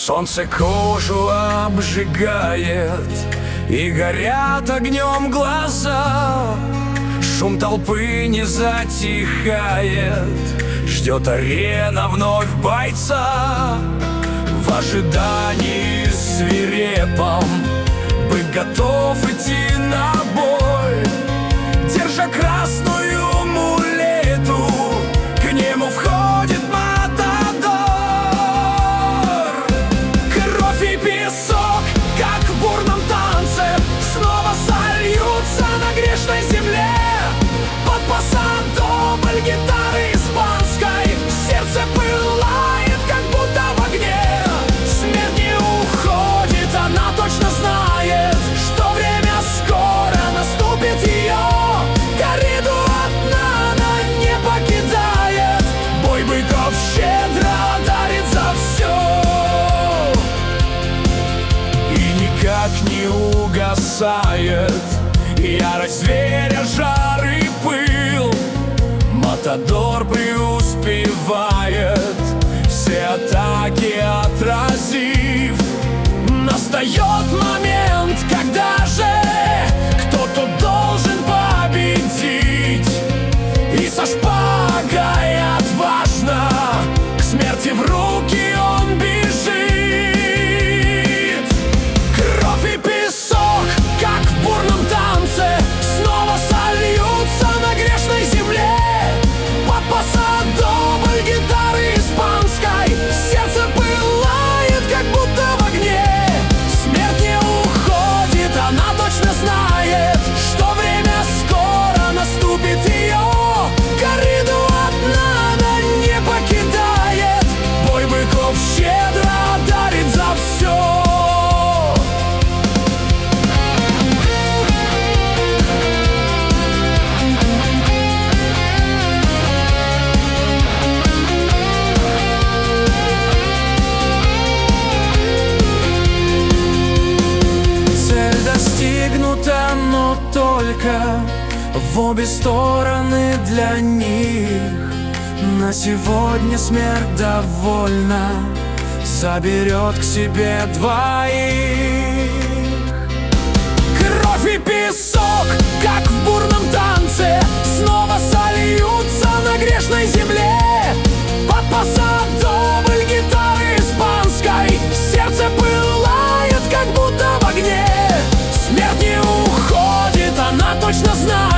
Солнце кожу обжигает, и горят огнем глаза. Шум толпы не затихает, ждет арена вновь бойца. В ожидании свирепом бык готов идти на бой, держа красную мулету, к нему входит матадор. Кровь и песок, как в бурном танце, снова сольются на грешной земле. Под пасадобль гитары испанской сердце пылает, как будто в огне. Смерть не уходит, она точно знает, что время скоро наступит ее. Кориду одна она не покидает, бой быков щедро дарит за все. И никак не угасает ярость зверя, жар и пыл. Матадор преуспевает, все атаки отразив. Настает момент, когда же кто-то должен победить. И со шпагой отважно к смерти в руки он бежит. Кровь и песок, как в бурном танце, снова сольются на грешной земле. Под пасадобль гитары испанской сердце пылает, как будто в огне. Смерть не уходит, она точно знает, что время скоро наступит ее. Кориду одна она не покидает, бой быков щедро дарит за все. Достигнуто, но только в обе стороны для них. На сегодня смерть довольна, заберет к себе двоих. Кровь и песок, как в бурном танце, снова сольются на грешной земле. Под пасадобль гитары испанской сердце пылает, как будто в огне. Смерть не уходит, она точно знает,